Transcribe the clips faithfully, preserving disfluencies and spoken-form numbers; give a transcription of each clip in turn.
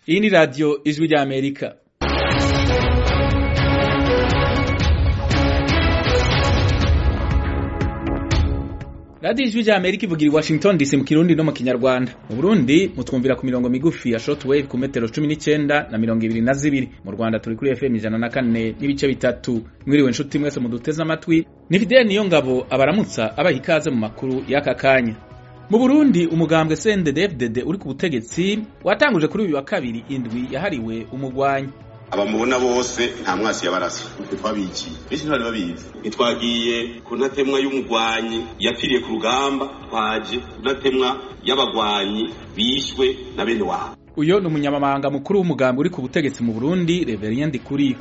Iyi ni radio Ijwi rya Amerika. Radio Ijwi rya Amerika ivugira i Washington D C mu Kirundi no mu Kinyarwanda. Mu Burundi mutwumvira ku mirongo migufi ya shortwave ku metero cumi n'icenda na mirongo ibiri na zibiri. Mu Rwanda turi kuri F M ijana na kane n'ibice bitatu. Mwiriwe nshuti mwese muduteze amatwi. Ni Fidel Niyongabo abaramutsa abaha ikaze mu makuru y'aka kanya. Mu Burundi umugambwe C N D D F D D uri ku butegetsi watanguje kuri uyu wa kabiri indwi yahariwe umugwanyi. Abamubona bose nta mwasi yabarasa twabiki bisi ntari babizi nitwagiye kunatemwa y'umugwanyi yapfiriye ku rugamba twaje kunatemwa y'abagwanyi bishwe na bene wabo. Uyo ni umunyamabanga mukuru w'umugambwe uri ku butegetsi mu Burundi Reverien Ndikuri.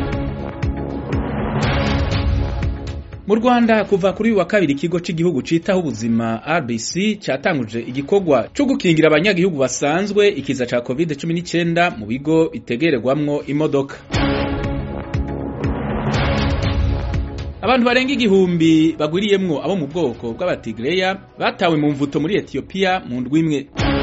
Mu Rwanda kuva kuri uyu wa kabiri ikigo c'igihugu citaho ubuzima R B C cyatanguje igikorwa cyo gukingira abanyagihugu basanzwe ikiza ca covid cumi n'icenda mu bigo bitegererwamwo imodoka. Abantu barenga igihumbi bagwiriyemwo abo mu bwoko bw'abatigreya batawe mu mvuto muri Ethiopia mu ndwi imwe.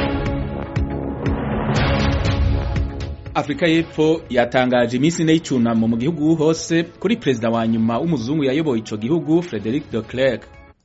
Afrika y'Epfo yatangaje iminsi ine y'icunamo mu gihugu hose kuri perezida wa nyuma w'umuzungu yayoboye ico gihugu Frederic de Klerk.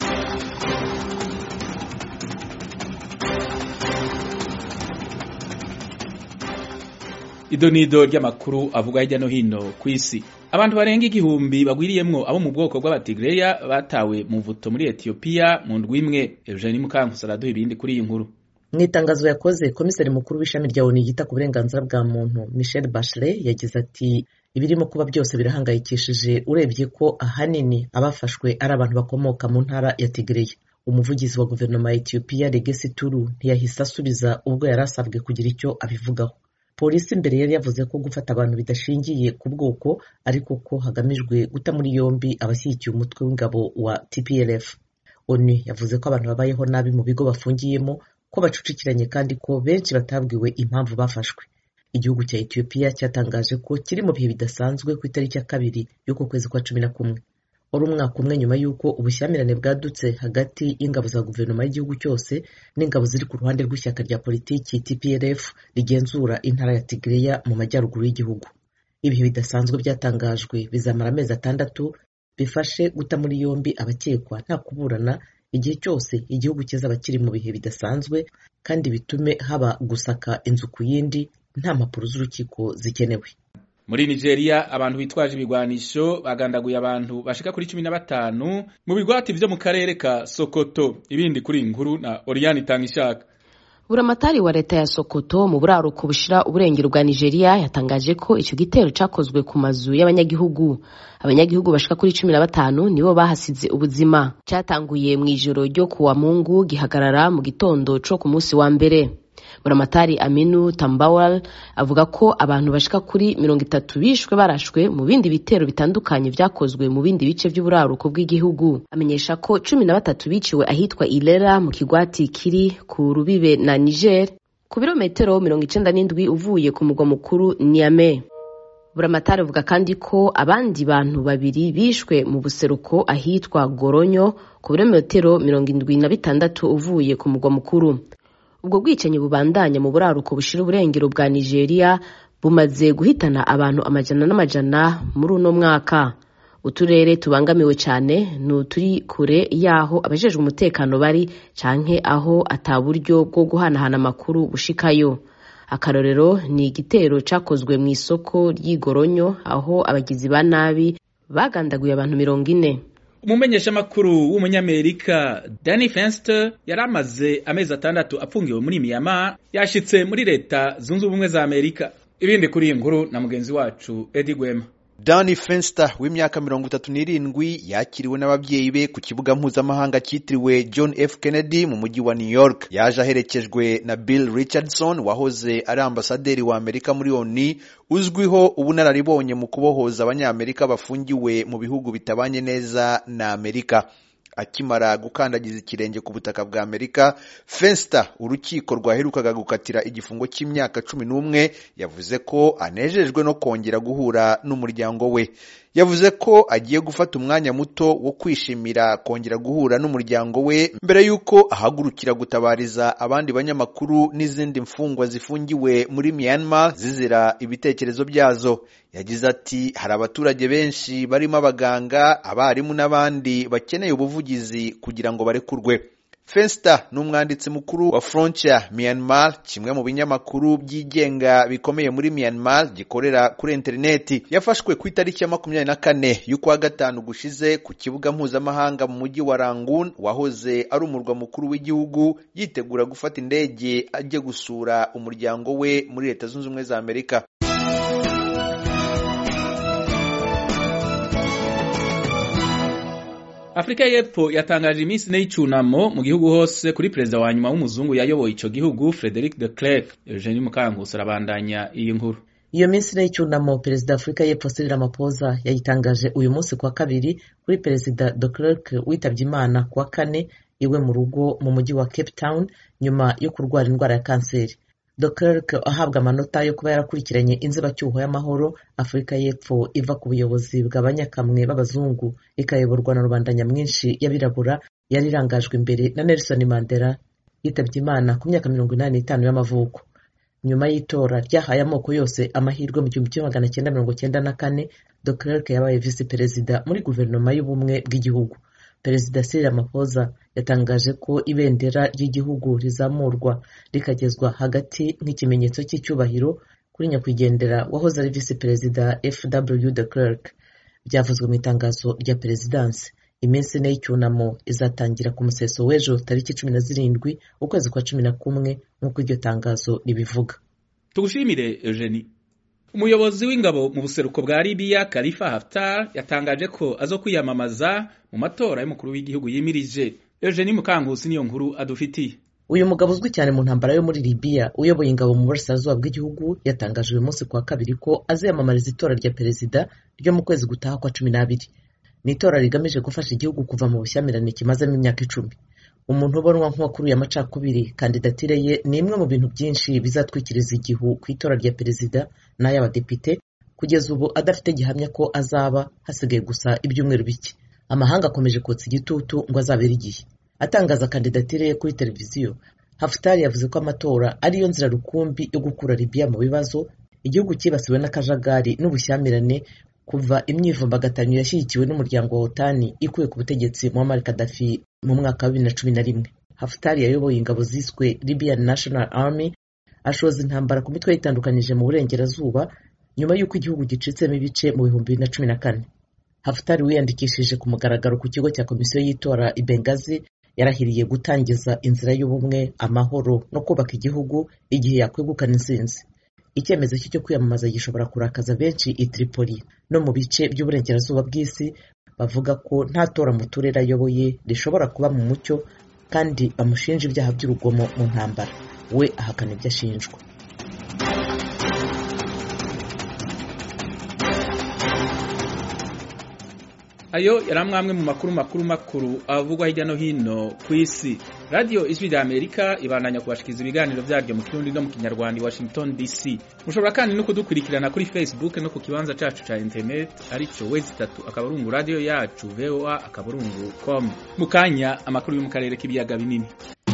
Idonido ry'amakuru avuga hirya no hino kw'isi. Abantu barenga igihumbi bagwiriyemwo abo mu bwoko bw'abatigreya batawe mu mvuto muri Ethiopia mu ndwi imwe. Eugenie Mukankusi araduha ibindi kuri iyi nkuru. Mwitangazo yakoze komisari mukuru w'ishami rya O N U yita ku burenganzira bwa muntu Michelle Bachelet yagize ati ibirimo kuba byose birahangayikishije urebye ko ahanini abafashwe ari abantu bakomoka mu ntara ya Tigray. Umuvugizi wa guverinoma ya Ethiopia Legesi Tulu ntiyahise asubiza ubwo yarasabwe kugira icyo abivugaho. Polisi imbere yari yavuze ko gufata abantu bidashingiye ku bwoko ariko ko hagamijwe guta muri yombi abashyigikiye umutwe w'ingabo wa T P L F. O N U yavuze ko abantu babayeho nabi mu bigo bafungiyemo ko bacucikiranye kandi ko benshi batabwiwe impamvu bafashwe. Igihugu cya Ethiopia cyatangaje ko kiri mu bihe bidasanzwe ku itariki ya kabiri y'uko kwezi kwa cumi na kumwe. Uri umwaka umwe nyuma y'uko ubushyamirane bwadutse hagati y'ingabo za guverinoma y'igihugu cyose n'ingabo ziri ku ruhande rw'ishyaka rya politiki T P L F rigenzura intara ya Tigray mu majyaruguru y'igihugu. Ibihe bidasanzwe byatangajwe bizamara amezi atandatu bifashe guta muri yombi abakekwa nta kuburana igihe cyose igihugu kizaba kiri mu bihe bidasanzwe kandi bitume haba gusaka inzu ku yindi nta mpapuro z'urukiko zikenewe. Muri Nigeria abantu bitwaje ibigwanisho bagandaguye abantu bashika kuri cumi na batanu mu bigwati vyo mu karere ka Sokoto. Ibindi kuri inkuru na Oriane Tangishaka. Buramatari wa leta ya Sokoto mu buraruko bushira uburengero bwa Nigeria yatangaje ko ico gitero cakozwe ku mazu y'abanyagihugu. Abanyagihugu bashika kuri cumi na batanu nibo bahasize ubuzima. Cyatanguye mu ijoro ryo kuwa Mungu gihagarara mu gitondo co ku munsi wa mbere. Buramatari Aminu Tambawal avuga ko abantu bashika kuri mirongo itatu bishwe barashwe mu bindi bitero bitandukanye vyakozwe mu bindi bice by'uburaruko bw'igihugu. Amenyesha ko cumi na batatu biciwe ahitwa Ilera mu kigwati kiri ku rubibe na Niger ku birometero mirongo icenda n'indwi uvuye ku mugwa mukuru Niamey. Buramatari avuga kandi ko abandi bantu babiri bishwe mu buseruko ahitwa Goronyo ku birometero mirongo indwi na bitandatu uvuye ku mugwa mukuru. Ubwo bwicanyi bubandanya mu buraruko bushira uburengero bwa Nigeria bumaze guhitana abantu amajana n'amajana muri uno mwaka. Uturere tubangamiwe cyane n'uturi kure yaho abajejwe umutekano bari canke aho ataburyo bwo guhanahana amakuru bushikayo. Akarorero ni igitero cakozwe mu isoko ry'Igoronyo aho abagizi ba nabi bagandaguye abantu mirongo ine. Umumenyesha makuru w'umunyamerika Danny Fenster yaramaze amezi atandatu apfungiwe muri Myanmar yashitse muri leta zunze ubumwe za Amerika. Ibindi kuri inkuru na mugenzi wacu Eddie Gwema. Danny Fenster w'imyaka mirongo itatu n'irindwi yakiriwe n'ababyeyi be ku kibuga mpuzamahanga cyitiriwe John F Kennedy mu mujyi wa New York. Yaje aherekejwe na Bill Richardson wahoze ari ambasaderi wa Amerika muri O N U uzwiho ubunararibonye mu kubohoza abanyamerika bafungiwe mu bihugu bitabanye neza na Amerika. Akimara gukandagiza ikirenge ku butaka bwa Amerika, Fenster urukiko rwaherukaga gukatira igifungo cy'imyaka cumi n'umwe yavuze ko anejejwe no kongera guhura n'umuryango we. yavuze ko agiye gufata umwanya muto wo kwishimira kongera guhura n'umuryango we mbere y'uko ahagurukira gutabariza abandi banyamakuru n'izindi mfungwa zifungiwe muri Myanmar zizira ibitekerezo byazo. Yagize ati hari abaturage benshi barimo abaganga, abarimu n'abandi bakeneye ubuvugizi kugira ngo barekurwe. Fenster n'umwanditsi mukuru wa Frontier Myanmar, kimwe mu binyamakuru byigenga bikomeye muri Myanmar gikorera kuri interineti, yafashwe ku itariki ya makumyabiri na kane y'ukwa gatanu gushize ku kibuga mpuzamahanga mu mujyi wa Rangoon wahoze ari umurwa mukuru w'igihugu, yitegura gufata indege ajye gusura umuryango we muri Leta Zunze Ubumwe za Amerika. Afrika y'Epfo yatangaje iminsi ine y'icunamo mu gihugu hose kuri perezida wa nyuma w'umuzungu yayoboye ico gihugu Frederick de Klerk. Eugenie Mukankusi arabandanya iyi nkuru. Iyo minsi ine y'icunamo perezida wa Afrika y'Epfo Cyril Ramaphosa yayitangaje uyu munsi kwa kabiri kuri perezida de Klerk witabye Imana kwa kane iwe mu rugo mu mujyi wa Cape Town nyuma yo kurwara indwara ya kanseri. de Klerk ahabwa amanota yo kuba yarakurikiranye inzibacyuho y'amahoro Afrika y'Epfo iva ku buyobozi bw'abanyakamwe b'abazungu ikayoborwa na rubanda nyamwinshi y'abirabura, yari irangajwe imbere na Nelson Mandela yitabye Imana ku myaka mirongo inani n'itanu y'amavuko. Nyuma y'itora ryahaye amoko yose amahirwe mu gihumbi kimwe magana cyenda mirongo cyenda na kane, de Klerk yabaye visi perezida muri guverinoma y'ubumwe bw'igihugu. Perezida Cyril Ramaphosa yatangaje ko ibendera ry'igihugu rizamurwa rikagezwa hagati nk'ikimenyetso cy'icyubahiro kuri nyakwigendera wahoze ari visi perezida F W de Klerk. Byavuzwe mu itangazo rya perezidansi. Iminsi ine y'icyunamo izatangira ku museso w'ejo tariki cumi na zirindwi ukwezi kwa cumi na kumwe nk'uko iryo tangazo ribivuga. Tugushimire Eugenie. Umuyobozi w'ingabo mu buseruko bwa Libya Khalifa Haftar yatangaje ko azo kwiyamamaza mu matora y'umukuru w'igihugu yimirije. Eugenie Mukankusi niyo nkuru adufitiye. Uyu mugabo uzwi cyane mu ntambara yo muri Libya uyoboye ingabo mu burasirazuba bw'igihugu yatangaje uyu munsi kwa kabiri ko aziyamamariza itora rya perezida ryo mu kwezi gutaha kwa cumi n'abiri. Ni itora rigamije gufasha igihugu kuva mu bushyamirane kimazemo imyaka icumi. Umuntu ubonwa nk'uwakuruye amacakubiri, kandidatire ye ni imwe mu bintu byinshi bizatwikiriza igihu ku itora rya perezida n'ay'abadepite, kugeza ubu adafite gihamya ko azaba hasigaye gusa ibyumweru bike. Amahanga akomeje kotsa igitutu ngo azabere igihe. Atangaza kandidatire ye kuri televiziyo, Haftar yavuze ko amatora ariyo nzira rukumbi yo gukura Libya mu bibazo, igihugu cyibasiwe n'akajagari n'ubushyamirane kuva imyivumbagatanyo yashyigikiwe n'umuryango wa OTAN ikuye ku butegetsi Muammar Gaddafi mu mwaka wa bibiri na cumi na rimwe. Haftar yayoboye ingabo ziswe Libyan National Army, ashoza intambara ku mitwe yitandukanyije mu burengerazuba nyuma y'uko igihugu gicitsemo ibice mu bihumbi bibiri na cumi na kane. Haftar wiyandikishije ku mugaragaro ku kigo cya komisiyo y'itora i Benghazi yarahiriye gutangiza inzira y'ubumwe, amahoro no kubaka igihugu igihe yakwegukana intsinzi. Icyemezo cyo kwiyamamaza gishobora kurakaza benshi i Tripoli no mu bice by'uburengerazuba bw'isi, bavuga ko nta tora mu turere ayoboye rishobora kuba mu mucyo kandi bamushinja ibyaha by'urugomo mu ntambara. We ahakana ibyo ashinjwa. Ayo yaramwamwe mu makuru makuru makuru avugwa hirya no hino ku isi. Radio Ijwi rya Amerika ibandanya kubashikiza ibiganiro byaryo mu Kirundi no mu Kinyarwanda i Washington D C. Mushobora kandi no kudukurikirana kuri Facebook no ku kibanza cacu ca internet arico wezi tatu akaburungu radio yacu V O A akaburungu com. Mukanya amakuru yo mu karere k'ibiyaga binini.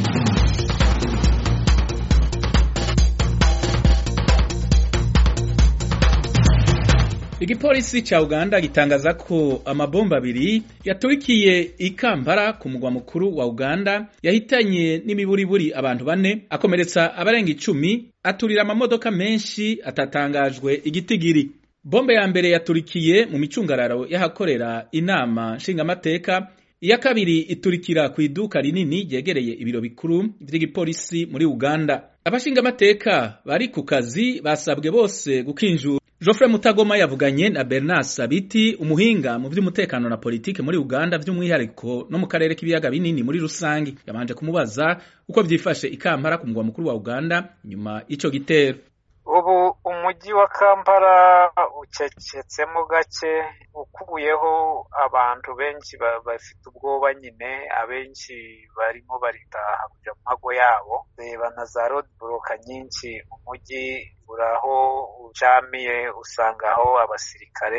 Igipolisi cha Uganda gitangaza ko amabomba abiri yaturikiye i Kampala ku mugwa mukuru wa Uganda yahitanye n'imiburiburi abantu bane akomeretsa abarenga icumi, aturira amamodoka menshi atatangajwe igitigiri. Bombe ya mbere yaturikiye mu micungararo y'ahakorera inama nshingamateka, iya kabiri iturikira ku iduka rinini ryegereye ibiro bikuru by'igipolisi muri Uganda. Abashingamateka bari ku kazi basabwe bose gukinjura. Geoffrey Mutagoma yavuganye na Bernard Sabiti, umuhinga mu by'umutekano na politike muri Uganda by'umwihariko no mu karere k'ibiyaga binini muri rusangi. Yabanje kumubaza uko byifashe i Kampala ku mugwa mukuru wa Uganda nyuma ico gitero. Ubu umujyi wa Kampala ucecetsemo gake, ukubuyeho abantu benshi bafite ubwoba nyine, abenshi barimo baritaha kuja mu mago yabo. Reba na za road block nyinshi umujyi uraho ujamiye, usangaho abasirikare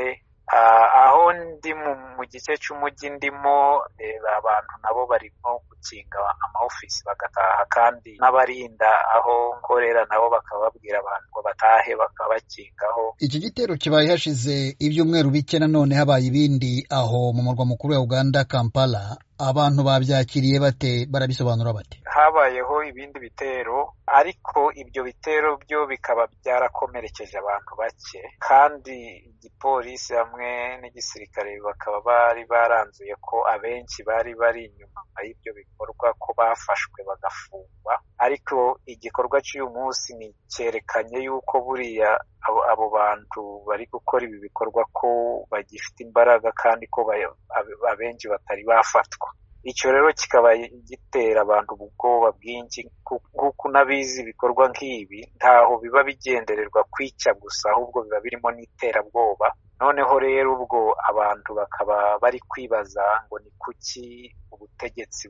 aho ndi mu gice cy'umujyi ndimo abantu nabo barimo gukinga amaofisi bagataha, kandi n'abarinda aho nkorera nabo bakababwira abantu ngo batahe bakabakingaho. Iki gitero kibaye hashize ibyumweru bike, nanone habaye ibindi aho mu murwa mukuru wa Uganda Kampala. Abantu babyakiriye bate, barabisobanura bate? Habayeho ibindi bitero, ariko ibyo bitero byo bikaba byarakomerekeje abantu bake, kandi igipolisi hamwe n'igisirikare bakaba bari baranzuye ko abenshi bari bari inyuma y'ibyo bikorwa ko bafashwe bagafungwa. Ariko igikorwa cy'uyu munsi ni cyerekanye yuko buriya abo, abo bantu bari gukora ibi bikorwa ko bagifite imbaraga kandi ko abenshi batari bafatwa. Icyo rero kikaba gitera abantu ubwoba bwinshi, kuko unabizi ibikorwa nk'ibi ntaho biba bigendererwa kwica gusa, ahubwo biba birimo n'iterabwoba. Noneho rero ubwo abantu bakaba bari kwibaza ngo ni kuki ubutegetsi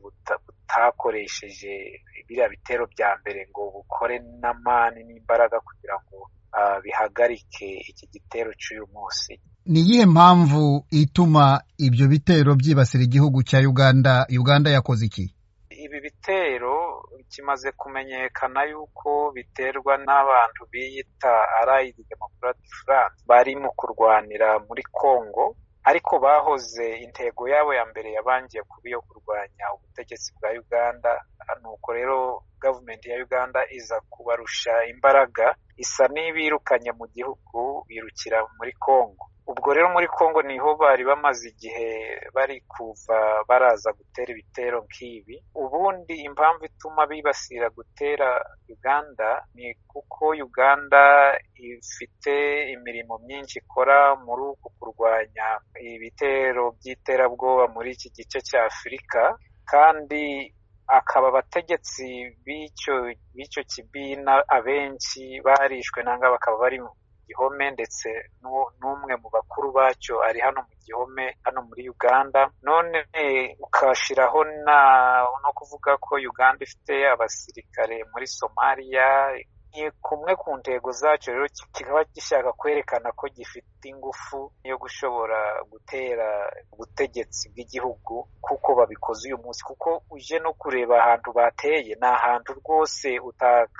butakoresheje biriya bitero bya mbere ngo bukore n'amani n'imbaraga kugira ngo uh, bihagarike iki gitero cy'uyu munsi. Ni iyihe mpamvu ituma ibyo bitero byibasira igihugu cya Uganda? Uganda yakoze iki? Ibi bitero kimaze kumenyekana yuko biterwa n'abantu biyita Allied Democratic Front bari mu kurwanira muri Congo, ariko bahoze intego yabo ya mbere yabangiye kuba iyo kurwanya ubutegetsi bwa Uganda. Nuko rero government ya Uganda iza kubarusha imbaraga, isa n'ibirukanye mu gihugu birukira muri Congo. Ubwo rero muri Congo niho bari bamaze igihe bari kuva baraza gutera ibitero nk'ibi. Ubundi impamvu ituma bibasira gutera Uganda ni kuko Uganda ifite imirimo myinshi ikora muri uku kurwanya ibitero by'iterabwoba muri iki gice cya Afurika, kandi akaba abategetsi b'icyo b'icyo kibina abenshi barishwe nanga bakaba bari gihome, ndetse n'umwe mu bakuru bacyo ari hano mu gihome hano muri Uganda. None ukashiraho na no kuvuga ko Uganda ifite abasirikare muri Somalia, ni kumwe ku ntego zacyo rero kikaba gishaka kwerekana ko gifite ingufu yo gushobora gutera ubutegetsi bw'igihugu kuko babikoze uyu munsi. Kuko uje no kureba ahantu bateye, ni ahantu rwose utaka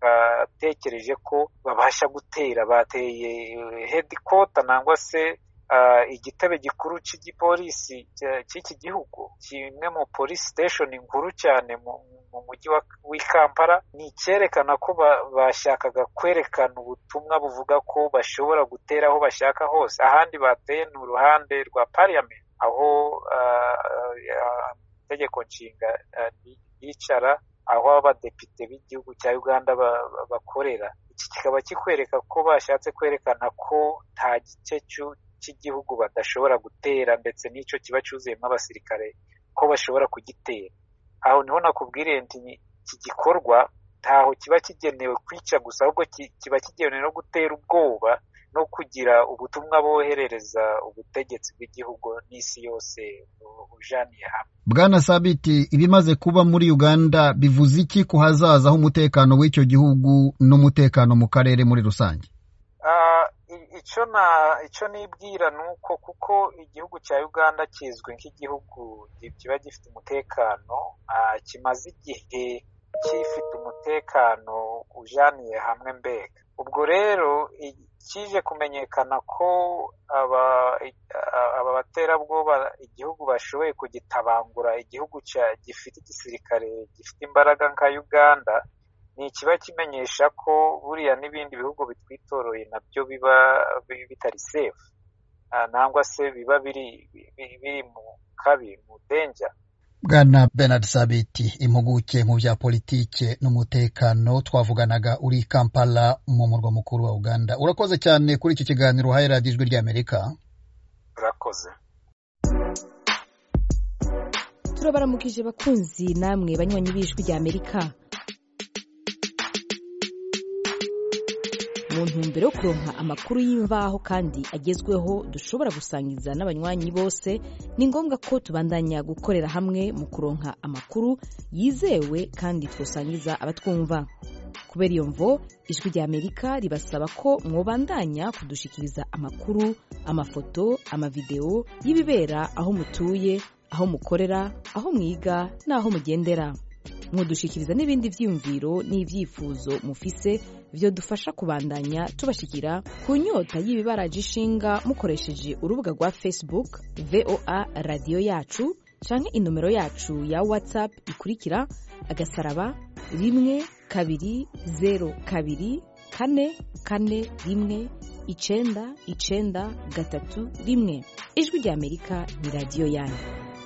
batekereje ko babasha gutera. Bateye headquarter nangwa se uh, igitebe gikuru cy'igipolisi cy'iki gihugu, kimwe mu police station nkuru cyane mu mujyi wa Kampala. Ni cyerekana ko bashakaga kwerekana ubutumwa buvuga ko bashobora gutera aho bashaka hose. Ahandi bateye ni uruhande rwa parliament, aho itegeko uh, uh, nshinga uh, yicara, aho abadepite b'igihugu cya Uganda bakorera. Iki kikaba kikwereka ko bashatse kwerekana ko nta gice cy'igihugu badashobora gutera, ndetse n'icyo kiba cyuzuyemo abasirikare ko bashobora kugitera. Aho niho nakubwiriye nti iki gikorwa ntaho kiba kigenewe kwica gusa, ahubwo kiba kigenewe no gutera ubwoba no kugira ubutumwa boherereza ubutegetsi bw'igihugu n'isi yose ujaniye hamwe. Bwana Sabiti, ibimaze kuba muri Uganda bivuze iki ku hazaza h'umutekano w'icyo gihugu n'umutekano mu karere muri rusange? Uh, icyo na icyo nibwira nuko kuko igihugu cya Uganda kizwe nk'igihugu kiba gifite umutekano, uh, kimaze igihe kifite umutekano ujaniye hamwe mbega. Ubwo rero kije kumenyekana ko aba aba baterabwoba igihugu bashoboye kugitabangura, igihugu gifite igisirikare gifite imbaraga nka Uganda, ni kiba kimenyesha ko buriya n'ibindi bihugu bitwitoroye nabyo biba bitari safe, nangwa se biba biri biri mu kabi, mu danger. Bwana Bernard Sabiti, impuguke mu bya politike n'umutekano, twavuganaga uri Kampala mu murwa mukuru wa Uganda. Urakoze cyane kuri iki kiganiro uhaye radiyo Ijwi ry'Amerika. Urakoze. Turabaramukije bakunzi namwe banywanyi b'Ijwi ry'Amerika. Mu ntumbero yo kuronka amakuru y'imvaho kandi agezweho dushobora gusangiza n'abanywanyi bose, ni ngombwa ko tubandanya gukorera hamwe mu kuronka amakuru yizewe kandi twosangiza abatwumva. kubera iyo mvo ijwi rya Amerika ribasaba ko mwobandanya kudushikiriza amakuru, amafoto, amavideo y'ibibera aho mutuye, aho mukorera, aho mwiga n'aho mugendera. Mudushikiriza n'ibindi vyiyumviro n'ivyifuzo mufise vyo dufasha kubandanya tubashikira ku nyota y'ibibaraje ishinga mukoresheje urubuga rwa Facebook V O A Radio Yacu canke inomero yacu ya WhatsApp ikurikira agasaraba rimwe kabiri zero kabiri kane kane rimwe icenda icenda gatatu rimwe. Ijwi rya Amerika ni radio yanyu.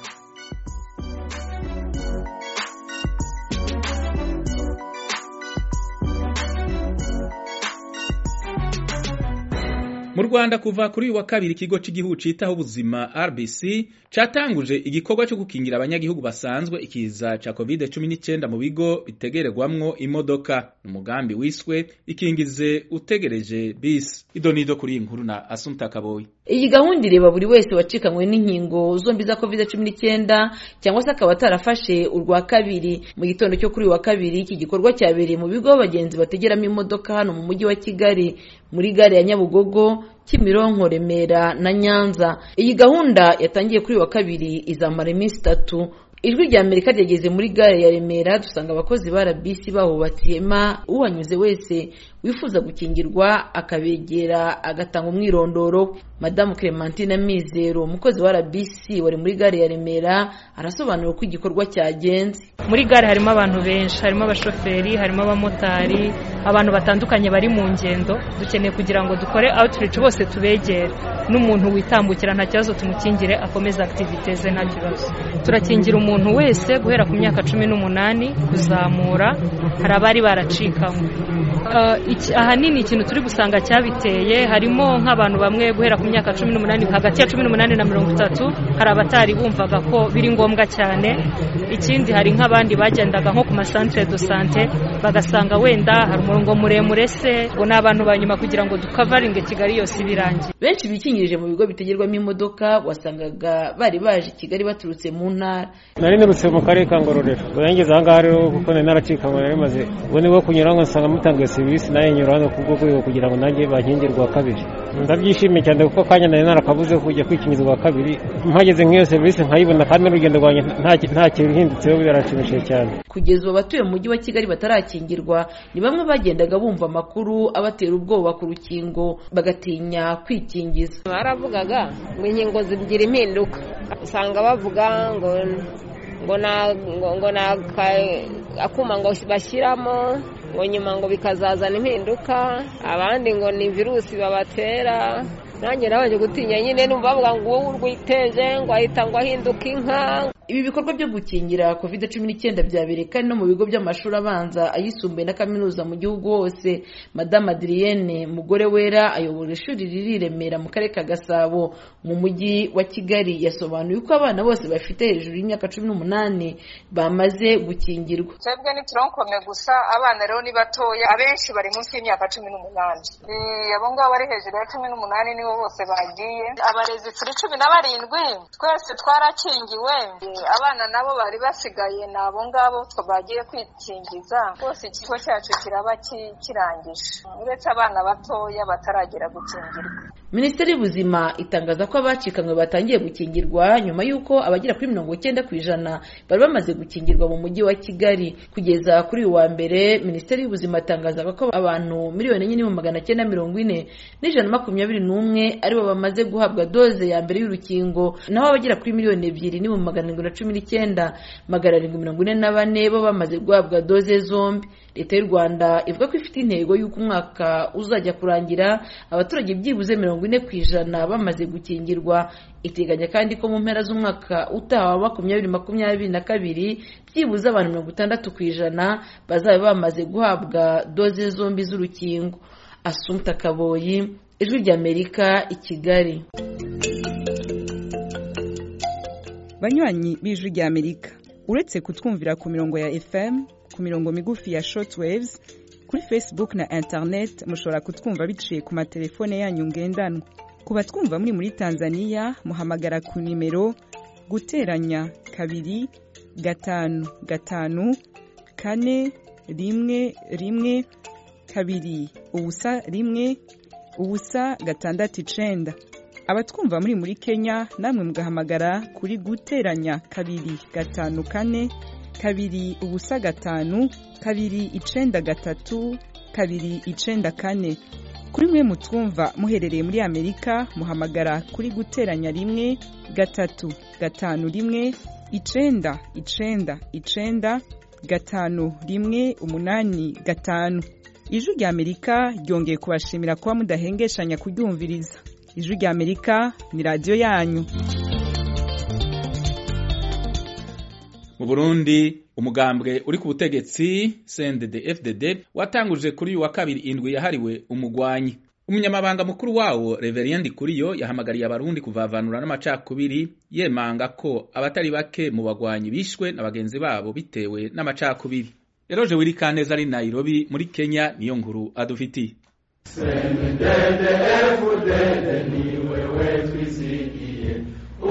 Mu Rwanda kuva kuri wa kabiri ikigo cy'igihugu citaho ubuzima R B C catanguje igikorwa cyo gukingira abanyagihugu basanzwe ikiza ca covid cumi n'icyenda mu bigo bitegererwamwo imodoka. Umugambi wiswe ikingize utegereje bisi. Idonido kuri inkuru na Asumta Kaboyi. Iyi gahunda ireba buri wese wacikanywe n'inkingo zombi za covid cumi n'icyenda cyangwa se akaba atarafashe urwa kabiri. Mu gitondo cyo kuri wa kabiri iki gikorwa cyabereye mu bigo abagenzi bategeramo imodoka hano mu mujyi wa Kigali, muri gare ya Nyabugogo, Kimironko, Remera na Nyanza. Iyi gahunda yatangiye kuri wa kabiri izamara iminsi itatu. Ijwi rya Amerika ryageze muri gare ya Remera dusanga abakozi ba R B C bahubatse ihema, uhanyuze wese wifuza gukingirwa akabegera agatanga umwirondoro. Madamu Clementine Mizero, umukozi wa R B C wari muri gare ya Remera, arasobanura uko igikorwa cyagenze. Muri gare harimo abantu benshi, harimo abashoferi, harimo abamotari, abantu batandukanye bari mu ngendo. Dukeneye kugira ngo dukore outreach bose tubegere, n'umuntu witambukira nta kibazo tumukingire akomeza activities ze nta kibazo. Turakingira umuntu wese guhera ku myaka cumi n'umunani kuzamura, hari abari baracikanywe. Uh, ahanini ikintu turi gusanga cyabiteye harimo nk'abantu bamwe guhera ku myaka cumi n'umunani, hagati ya cumi n'umunani na mirongo itatu, hari abatari bumvaga ko biri ngombwa cyane. Ikindi hari nk'abandi bagendaga nko ku masantre de santé bagasanga wenda hari umurongo muremure se, ngo n'abantu banyuma kugira ngo dukavaringe Kigali yose birangiye. Benshi bikingirije mu bigo bitegerwamo imodoka wasangaga bari baje Kigali baturutse mu ntara. Nari nirutse mu karere ka Ngororero, ngeze aha ngaha rero kuko naracikanywe, nari maze ubwo nibo kunyura ngo nsanga mutangiye serivisi nayo nyurano kubwo rwego kugira ngo nanjye bankingirwa kabiri. Ndabyishimiye cyane kuko kanya nari narakabuze kujya kwikingizwa kabiri, mpageze nk'iyo serivisi nkayibona kandi n'urugendo rwanjye nta nta kintu hindutseho, birashimishije cyane. Kugeza abatuye mu mujyi wa Kigali batarakingirwa ni bamwe bagendaga bumva amakuru abatera ubwoba ku rukingo bagatinya kwikingiza. Baravugaga ngo inkingo zigira impinduka, usanga bavuga ngo ngo na ngo na akuma ngo bashyiramo ngo nyuma ngo bikazazana impinduka, abandi ngo ni virusi babatera. Nanjye nabaje gutinya nyine numva bavuga ngo wowe urwiteje ngo ahita ngo ahinduka inka. Ibi bikorwa byo gukingira covid cumi n'icyenda byabereye kandi no mu bigo by'amashuri abanza, ayisumbuye na kaminuza mu gihugu hose. Madame Adrienne Mugore Wera ayobora ishuri riri Remera mu karere ka Gasabo mu mujyi wa Kigali, yasobanuye uko abana bose bafite hejuru y'imyaka cumi n'umunani bamaze gukingirwa. Twebwe ni turankome gusa, abana rero ni batoya, abenshi bari munsi y'imyaka cumi n'umunani. Eh abo ngabo bari hejuru ya cumi n'umunani nibo bose bagiye. Abarezi turi cumi na barindwi twese twarakingiwe. Abana nabo bari basigaye nabo ngabo twabagiye kwikingiza. Bose ikigo cyacu kiraba kirangije, uretse abana batoya bataragera gukingirwa. Minisiteri y'Ubuzima itangaza ko abacikanywe batangiye gukingirwa nyuma y'uko abagera kuri mirongo icyenda ku ijana bari bamaze gukingirwa mu mujyi wa Kigali. Kugeza kuri uyu wa mbere, Minisiteri y'Ubuzima itangaza ko abantu miliyoni enye n'ibihumbi magana cyenda mirongo ine n'ijana makumyabiri n'umwe aribo bamaze guhabwa doze ya mbere y'urukingo, naho abagera kuri miliyoni ebyiri n'ibihumbi magana arindwi na cumi n'icyenda magana arindwi mirongo ine na bane bo bamaze guhabwa doze zombi. Leta y'u Rwanda ivuga ko ifite intego y'uko umwaka uzajya kurangira abaturage byibuze mirongo ine ku ijana bamaze gukingirwa. Iteganya kandi ko mu mpera z'umwaka utaha wa makumyabiri makumyabiri na kabiri byibuze abantu mirongo itandatu ku ijana bazaba bamaze guhabwa doze zombi z'urukingo. Asumta Kaboyi, Ijwi rya Amerika, i Kigali. Banywanyi b'Ijwi rya Amerika, uretse kutwumvira ku mirongo ya F M, ku mirongo migufi ya shortwaves, kuri Facebook na internet mushobora kutwumva biciye ku matelefone yanyu ngendanwa. Kuba twumva muri muri Tanzania muhamagara ku nimero guteranya kabiri gatanu gatanu kane rimwe rimwe kabiri ubusa rimwe ubusa gatandatu icenda. Abatwumva muri muri Kenya namwe mugahamagara kuri guteranya kabiri gatanu kane kabiri ubusa gatanu kabiri icenda gatatu kabiri icenda kane. Kuri mwe mutwumva muherereye muri Amerika muhamagara kuri guteranya rimwe gatatu gatanu rimwe icenda icenda icenda gatanu rimwe umunani gatanu. Ijwi rya Amerika ryongeye kubashimira kuba mudahengeshanya kuryumviriza. Ijwi rya Amerika ni radio yanyu. Mu Burundi umugambwe uri ku butegetsi C N D D F D D watanguje kuri uyu wa kabiri indwi yahariwe umugwanyi. Umunyamabanga mukuru wawo Reverien Ndikuriyo yahamagariye abarundi kuvavanura n'amacakubiri yemanga ko abatari bake mu bagwanyi bishwe na bagenzi babo bitewe n'amacakubiri. Eroje Wirikaneza ari Nairobi muri Kenya niyo nkuru adufitiye. C N D D F D D ni wewe twisigiye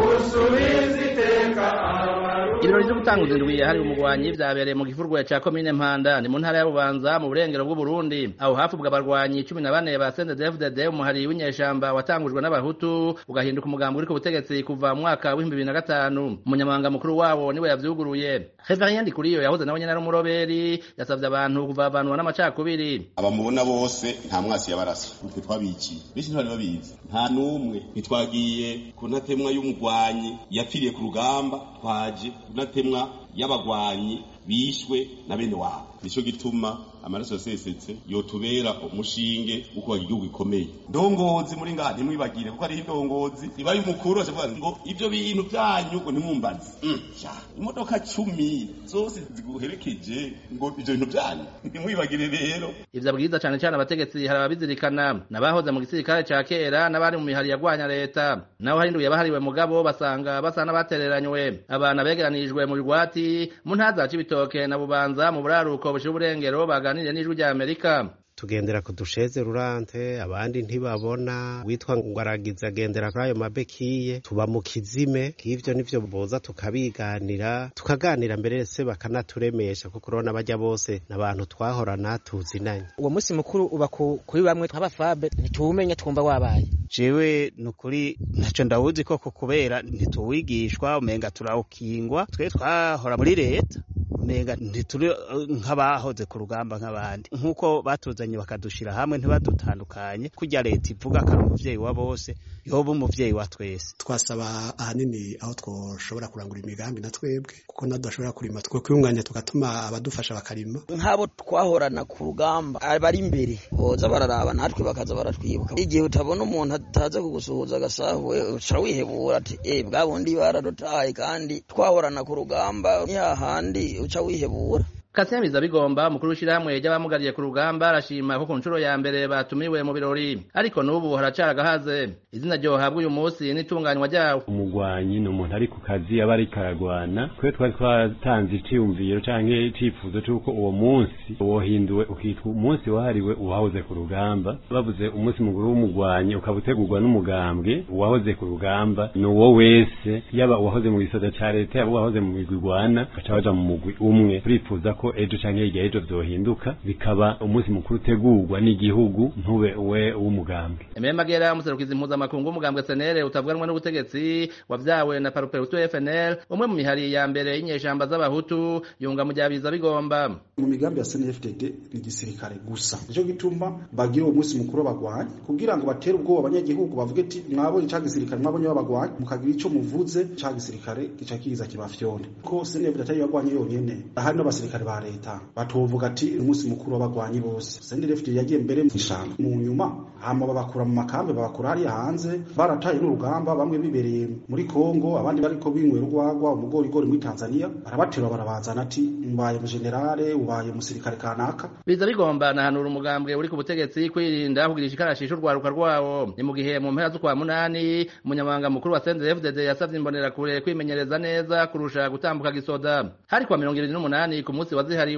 usubizi teka. Ibirori byo gutanguza indwi hari umugwanyi vyabereye mu gifurwa ca commune Mpanda ni mu ntara ya Bubanza mu burengero bw'u Burundi aho hafi bw'abarwanyi cumi na bane ba C N D D F D D umuhari w'inyeshamba watangujwe n'abahutu ugahinduka umugambo uri ku butegetsi kuva mu mwaka wa bibiri na gatanu. Umunyamabanga mukuru wabo niwe yavyuguruye. Reverien Ndikuriyo yahoze nawe nyene ari umuroberi yasavye abantu kuvavanwa n'amacakubiri. Abamubona bose nta mwasi yabarasa twe twabiki bishi ntibari babizi nta numwe nitwagiye ku ntatemwa y'umugwanyi yapfiriye ku rugamba twaje natemwa y'abagwanyi bishwe na bene wabo. Nico gituma amaraso yasesetse yotubera umushinge uko igihugu gikomeye. Ndongozi muri ngaha ntimwibagire kuko ari indongozi ibaye umukuru avuga ngo ivyo bintu byanyu ngo ntimumbaze. Mm. Imodoka cumi zose ziguherekeje ngo ivyo bintu byanyu ntimwibagire rero. Ivyo abwiza cyane cyane abategetsi hari ababizirikana nabahoza mu gisirikare ca kera n'abari mu mihari yagwanya leta. Naho hari nduye bahariwe mugabo basanga basa n'abatereranywe. Abana begeranijwe mu bigwati mu ntaza c'ibitoke na Bubanza mu buraruko bushira uburengero baganiriye n'Ijwi rya Amerika. Tugendera ku dusheze rurante abandi ntibabona witwa ngo aragiza agendera kuri ayo mabekiye tuba mu kizime k'ivyo nivyo boza tukabiganira tukaganira mbere se bakanaturemesha kuko urabona bajya bose n'abantu twahorana tuzinanye. Uwo musi mukuru uba kuri bamwe tw'abafabe ntituwumenya twumva wabaye. Jewe nukuri ntaco ndawuzi koko kubera ntituwigishwa umenga turawukingwa twe twahora muri leta umenga ntituri nk'abahoze ku rugamba nk'abandi nkuko batuzanye bakadushira hamwe ntibadutandukanye kujya leta ivuga ko ari umuvyeyi wa bose yoba umuvyeyi wa twese. Twasaba ahanini aho twoshobora kurangura imigambi na twebwe kuko nadashobora kurima twe kwiyunganya tugatuma abadufasha bakarima nk'abo twahorana ku rugamba bari imbere boza bararaba natwe bakaza baratwibuka. Igihe utabona umuntu ataza kugusuhuza agasahuwe uca wihebura ati eh bwabundi baradutaye kandi twahorana ku rugamba ni hahandi uca wihebura. Kasemiza bigomba mukuru w'ishiramwe ry'abamugariye ku rugamba arashima ko ku nshuro ya mbere batumiwe mu birori ariko n'ubu haracara gahaze. Izina ryo habwa uyu munsi n'itunganywa ryawo. Umugwanyi ni umuntu ari ku kazi aba ari karagwana twe twari twatanze iciyumviro canke icifuzo cy'uko uwo munsi wohinduwe ukitwa umunsi wahariwe uwahoze ku rugamba. Bavuze umunsi mukuru w'umugwanyi ukabutegurwa n'umugambwe uwahoze ku rugamba no wo wese yaba uwahoze mu gisoda ca leta yaba uwahoze mu migwi gwana baca baja mu mugwi umwe. Turifuza ko ejo canke hirya ejo vyohinduka bikaba umunsi mukuru utegurwa n'igihugu ntube we w'umugambwe. Emile Magera umuserukizi mpuzamakungu w'umugambwe S N L utavuganwa n'ubutegetsi wavyawe na Paruperuto F N L umwe mu mihari ya mbere y'inyeshamba z'abahutu yunga mu byabiza bigomba. Mu migambi ya S N F D D igisirikare gusa nico gituma bagira uwo munsi mukuru w'abagwanyi kugira ngo batere ubwoba abanyagihugu bavuge ati mwabonye ca gisirikare mwabonye w'abagwanyi mukagira ico muvuze ca gisirikare gica kiza kibafyonde ko S N F D D atari y'abagwanyi yonyene ahari n'abasirikare ba leta batovuga ati umunsi mukuru w'abagwanyi bose. S N D F D D yagiye mbere mu ishamba mu nyuma hama babakura mu makambe babakura hari hanze barataye n'urugamba bamwe bibereye muri Kongo abandi bariko binywera urwagwa umugori gori muri Tanzania barabatera barabazana ati mbaye mu generale ubaye umusirikare kanaka. Biza bigomba nahanura umugambwe uri ku butegetsi kwirinda kugirisha ikarashisho urwaruka rwawo. Ni mu gihe mu mpera zo kwa munani umunyamabanga mukuru wa S N D F D D yasavye imbonera kure kwimenyereza neza kurusha gutambuka gisoda hari kwa mirongo ibiri n'umunani ku munsi wazihariwe.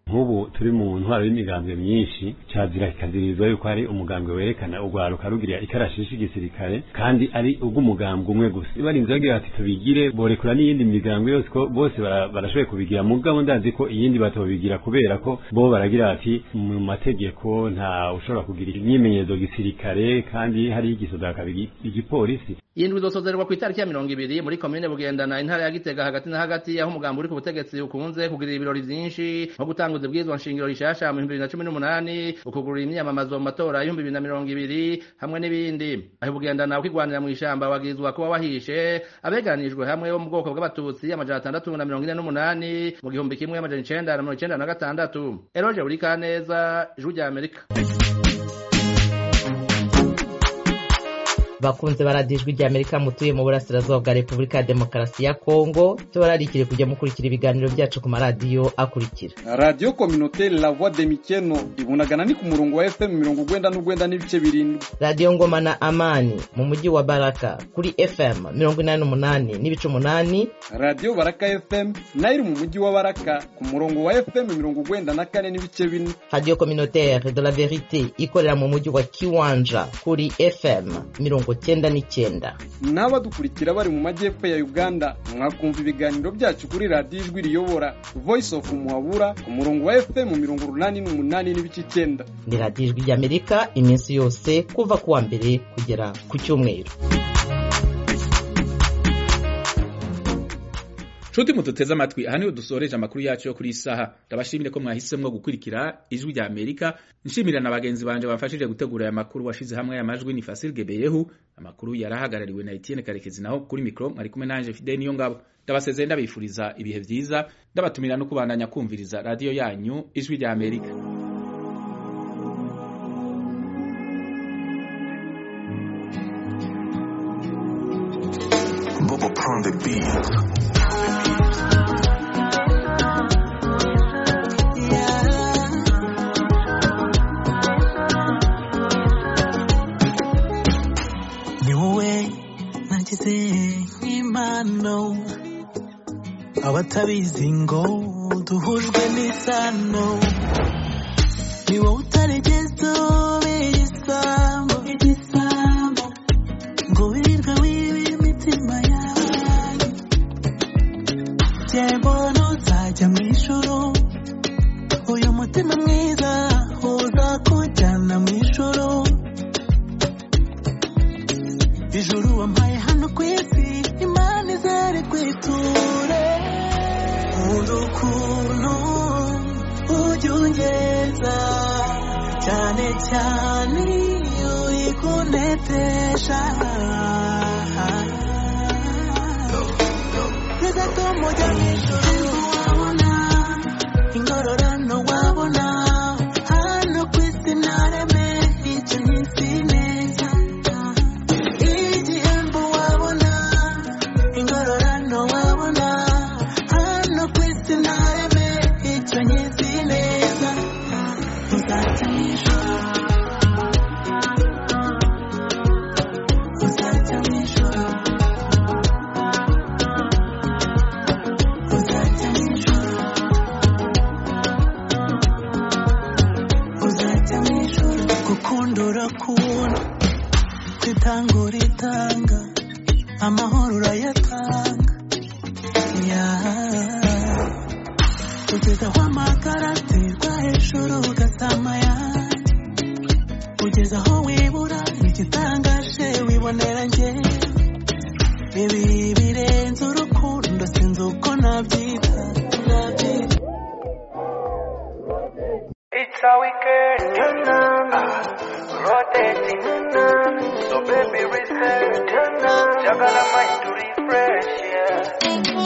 nk'ubu turi mu ntwaro y'imigambwe myinshi cyazira kikazirizwa yuko hari umugambwe werekana urwaruka rugira ikarashishi igisirikare kandi ari ubw'umugambwe umwe gusa barinze bagira ati tubigire borekura n'iyindi migambwe yose ko bose barashoboye kubigira mugabo ndazi ko iyindi batobigira kubera ko bo baragira ati mu mategeko nta ushobora kugira imyimenyerezo gisirikare kandi hari igisoda kabiri igipolisi. Indwi zosozerwa ku itariki ya mirongo ibiri muri komine Bugendana intara ya Gitega hagati na hagati aho umugambi uri ku butegetsi ukunze kugira ibirori byinshi nko gutanguza ubwizwa nshingiro rishasha mu bibiri na cumi n'umunani ukugurura imyamamazo mu matora y'ibihumbi bibiri na mirongo ibiri hamwe n'ibindi. Aho Bugendana ukigwanira mu ishamba wagizwa kuba wahishe abeganijwe hamwe bo mu bwoko bw'abatutsi amajana atandatu na mirongo ine n'umunani mu gihumbi kimwe amajana icenda na mirongo icenda na gatandatu. Eroje Burikaneza, Ijwi rya Amerika. bakunze baradijwe rya Amerika mutuye mu burasirazuba bwa Repubulika ya Demokarasi ya Kongo cyo bararikire kujya mukurikira ibiganiro byacu ku maradiyo akurikira. Radio Communautaire La Voix de Mikeno ibunagana ni ku murongo wa F M mirongo ugwenda n'ugwenda n'ibice birindwi. Radio Ngoma na Amani mu mujyi wa Baraka kuri F M mirongo inani n'umunani n'ibice umunani. Radio Baraka F M nayo mu mujyi wa Baraka ku murongo wa F M mirongo ugwenda na kane n'ibice bine. Radio Communautaire de la Vérité ikorera mu mujyi wa Kiwanja kuri F M mirongo cyenda n'icyenda. N'abadukurikira bari mu majyepfo ya Uganda mwakumva ibiganiro byacu kuri Radio Ijwi riyobora Voice of Muhabura ku murongo wa F M mirongo umunani n'umunani n'ibice icyenda. Ni Radio Ijwi ry'Amerika iminsi yose kuva kuwa mbere kugera ku cyumweru. Chuti mututeza amatwi aha niho dusoreje amakuru yacu yo kuri isaha. Ndabashimire ko mwahisemwe gukurikira Ijwi rya Amerika. Nshimira na bagenzi banje bamfashije gutegura aya makuru washize hamwe y'amajwi ni Fasil Gebeyehu. Amakuru yarahagarariwe na Etienne Karekezi naho kuri micro mwari kumwe nanje Fidel Niyongabo. Ndabasezeye ndabifuriza ibihe byiza ndabatumira no kubandanya kumviriza radio yanyu Ijwi rya Amerika. Bobo on the beat. Imano abatabizi ngo duhujwe n'isano ni wowe utaregeza ibisambo ibisambo ngo wirirwe wiba imitima yawe byembona uzajya mu ijuru uyu mutima mwiza uza kujyana mu ijuru ijuru wampaye hano ku isi imana izere kwiture urukundo ujya ungeza cyane cyane uri kunetesha bigatuma ujya mu ijuru wabona ingororano wabona hano ku isi nareme icyo nk'isi neza kwitanga uritanga amahoro urayatanga kugeza aho amagara aterwa hejuru ugasama yanjye kugeza aho wibura igitangaje wibonera njye ibi birenze urukundo sinzi uko nabyita nabyita. It's a weekend, rotating, so baby reset, jagala mind to refresh, yeah.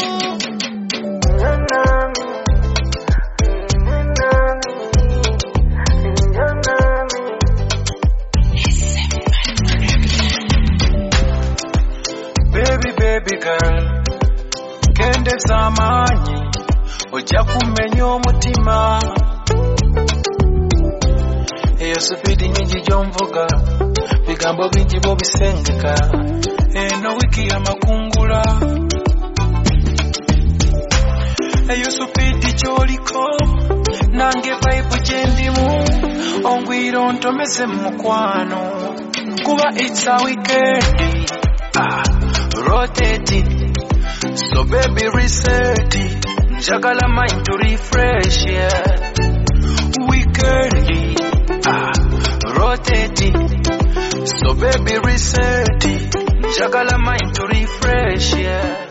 Baby, baby girl, kende zamanyi, ojja kumenya omutima. Eyo supidi nyingi gyomvuga bigambo bingi bo bisengeka eno wiki ya makungula eyo supidi kyoliko nange vibe gyendimu ongwira ntomeze mukwano kuba it's a weekend ah rotate so baby reset njagala mind to refresh yeah weekend ah rotate so baby reset njagala mind to refresh yeah